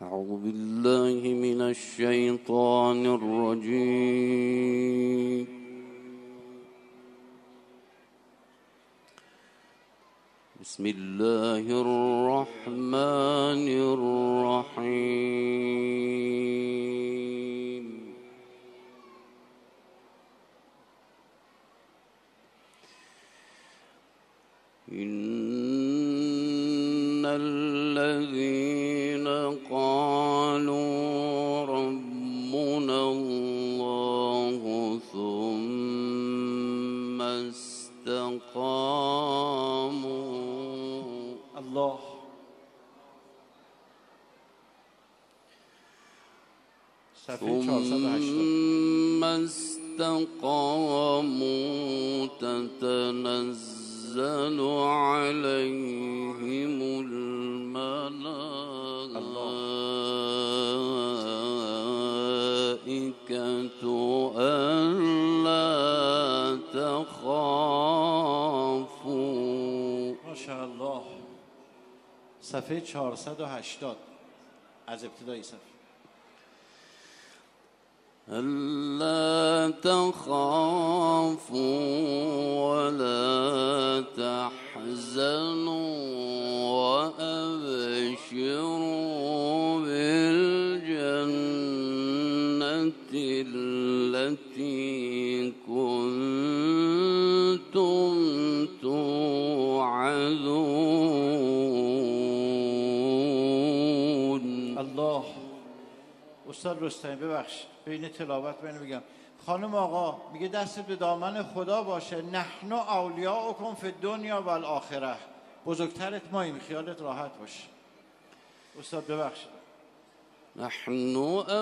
أعوذ بالله من الشيطان الرجيم. بسم الله الرحمن الرحيم. إن الذين قالوا ربنا الله ثم استقاموا الله ثم استقاموا تتنزل عليهم الملائكة ألا تخافوا. ماشاءالله. صفحه 480 از ابتدای صفحه. ألا تخافوا ولا تحزنوا وأبشروا بالجنة التي كنتم توعدون. الله. استاد رستمی ببخشید بین تلاوت بین میگم خانم آقا میگه دستت به دامن خدا باشه. نحن اولیاؤکم فی الدنیا و الاخره. بزرگترت ماییم، خیالت راحت باشه. استاد ببخشید. نحن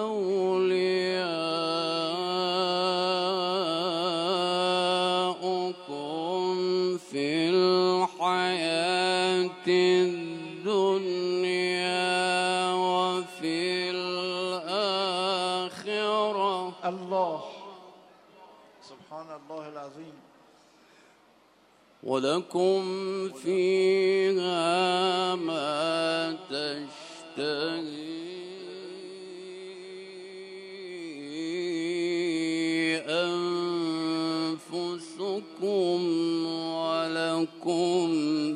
أولياؤكم في الحياة الدنيا وفي الآخرة. الله سبحان الله العظيم. ولكم فيها ما تشتهي أنفسكم ولكم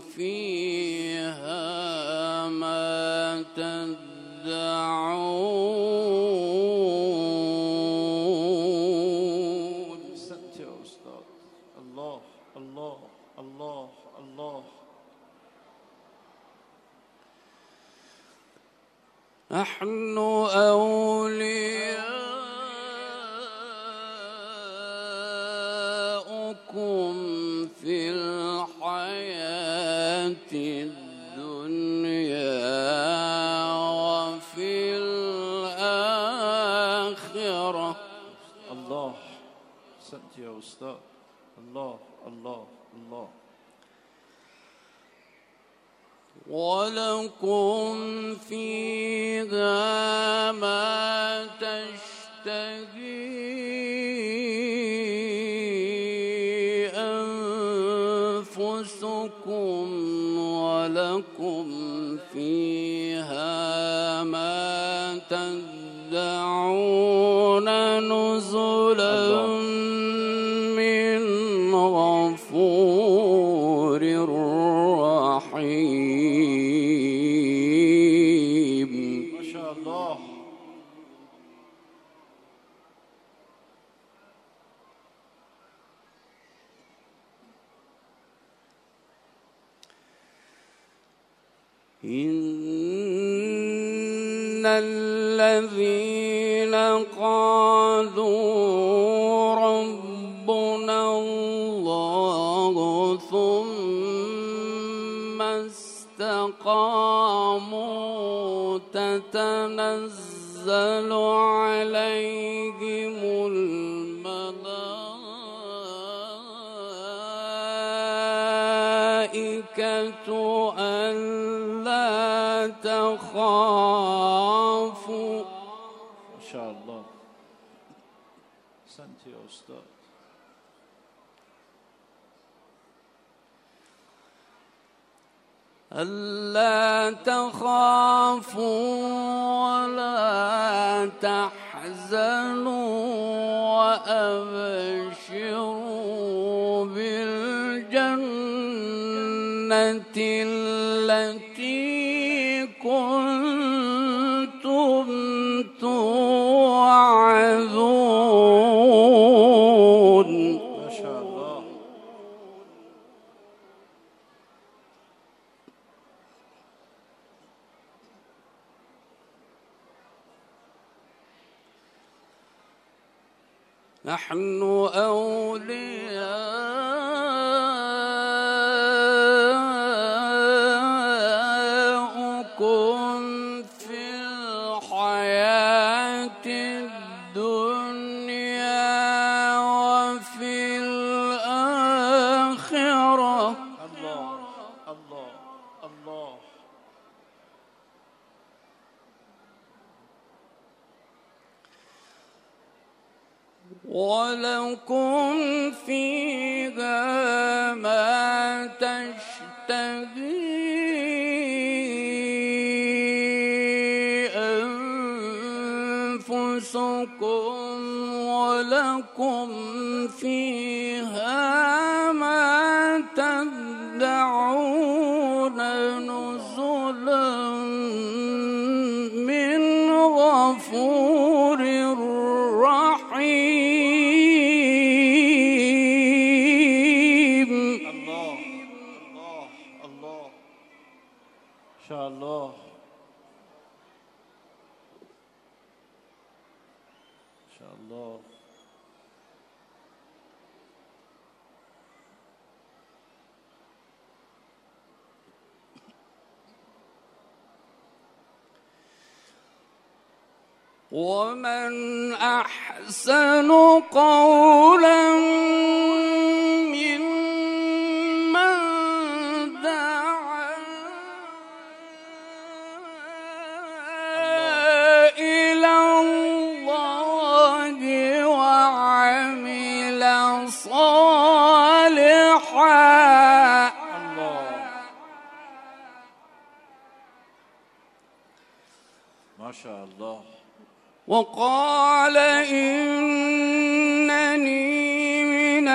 فيها ما تدعون. أحسنت يا أستاذ. الله الله الله الله. نحن أولياؤكم في الحياة الدنيا وفي الآخرة. الله أحسنت يا أستاذ. الله الله الله. ولكم فيها ما تشتهي أنفسكم ولكم فيها ما تدعون نزلا من غفور رحيم. ما شاء الله. إن الذين قالوا ربنا الله ثم استقاموا تتنزل عليهم الملائكة ألا تخافوا. ما شاء الله. أحسنت يا أستاذ. ألا تخافوا تحزنوا وأبشروا بالجنة التي كنتم توعدون. ما شاء الله. نحن أولياؤكم في الحياة الدنيا وفي الآخرة. الله الله الله. ولكم فيها ما تشتهي أنفسكم ولكم فيها ما تدعون نزلا من غفور رحيم. الله الله الله. إن شاء الله. إن شاء الله. ومن أحسن قولا ممن دعا إلى الله وعمل صالحا. الله. ما شاء الله. وقال إنني من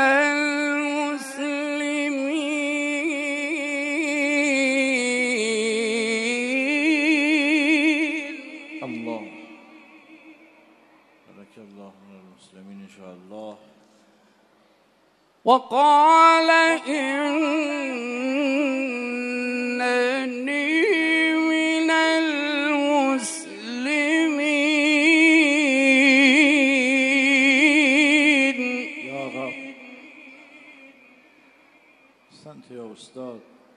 المسلمين. الله. بارك الله من المسلمين إن شاء الله. وقال إنني من المسلمين. يا رب. أحسنت يا أستاذ.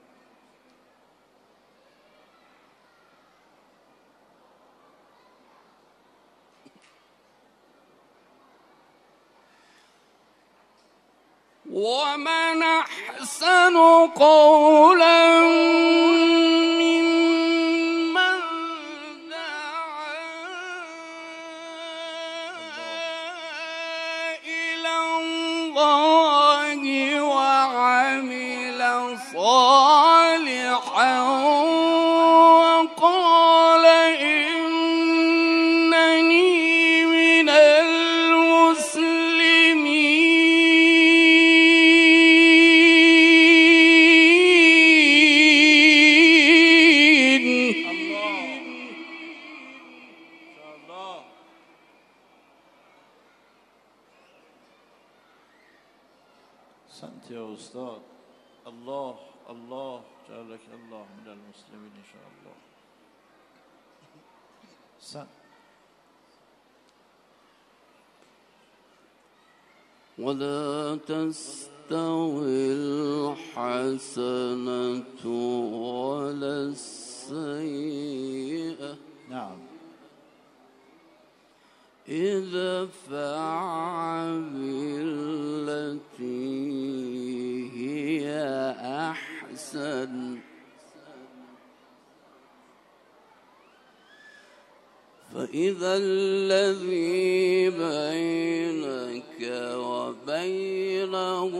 ومن أحسن قولا ممن دعا إلى الله وعمل صالحا وقال إنني من أحسنت يا أستاذ. الله الله. جعلك الله من المسلمين إن شاء الله. أحسنت. ولا تستوي الحسنة ولا السيئة نعم. ادفع بالتي هي أحسن فإذا الذي بينك وبينه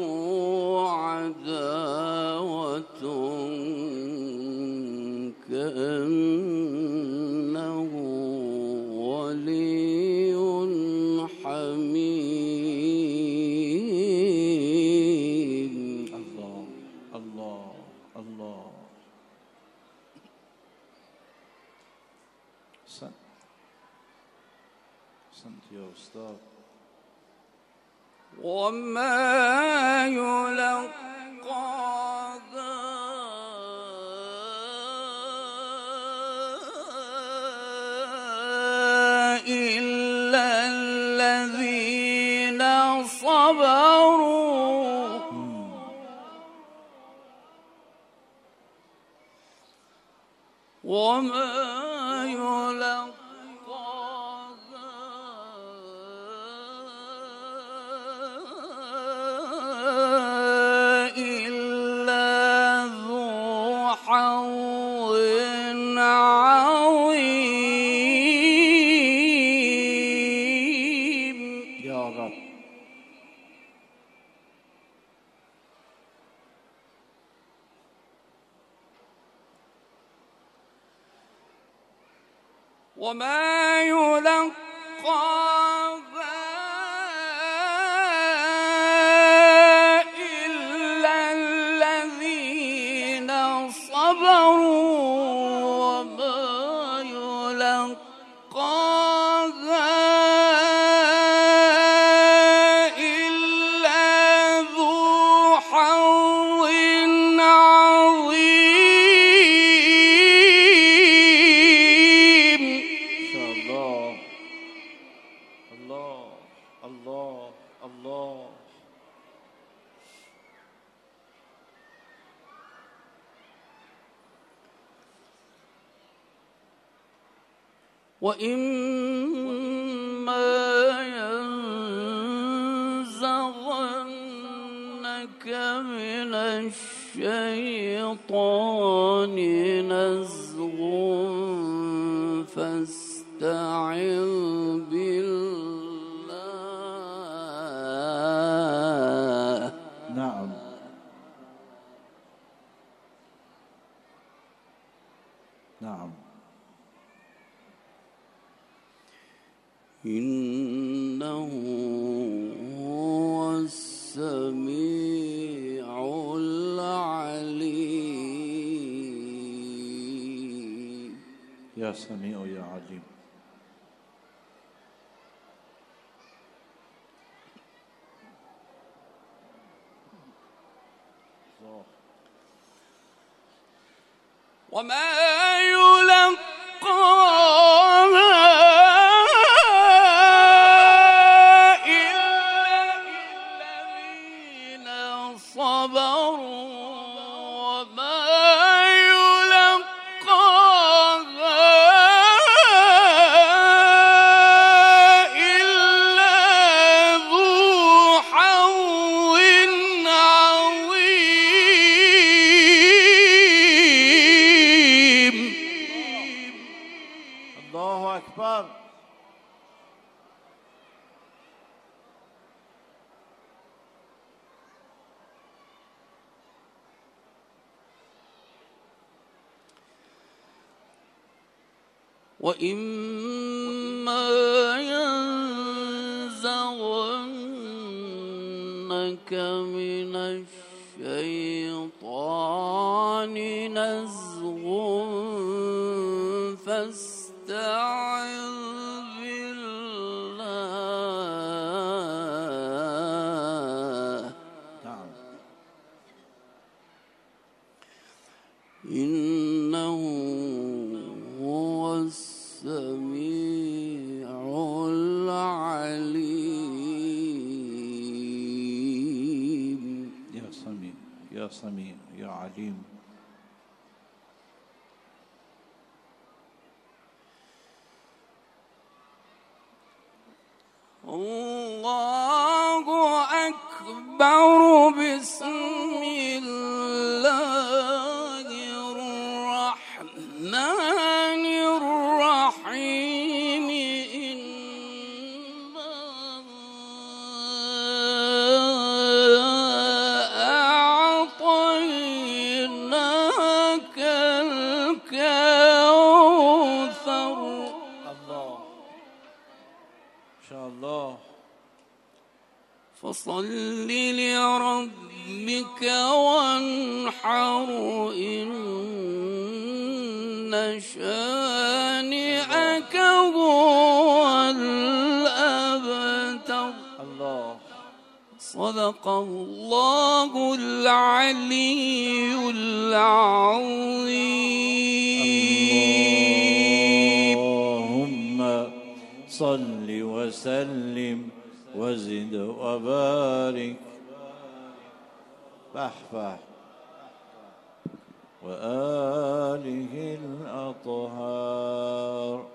عداوة كأنه ولي أحسنت يا أستاذ. وما يلقاها إلا الذين صبروا وما يلقاها إلا ذو حظ عظيم. يا رب. وما يلقاها إلا الذين صبروا وما يلقاها إلا ذو حظ عظيم. الله الله الله. وإما ينزغنك من الشيطان نزغ فاستعذ بالله. نعم. نعم. إنه هو السميع العليم. يا سميع يا عليم. وما يلقاها إلا الذين صبروا وما يلقاها إلا ذو حظ عظيم. الله أكبر. وإما ينزغنك من الشيطان نزغ فاستعذ بالله. نعم. إنه هو السميع العليم. يا سميع يا سميع يا عليم. الله أكبر. بسم الله الرحمن الرحيم. إنا أعطيناك الكوثر. الله. إن شاء الله. فصل لربك وانحر إن شانئك صدق الله العلي العظيم. اللهم صل وسلم وزد وبارك. بحبح وآله الأطهار.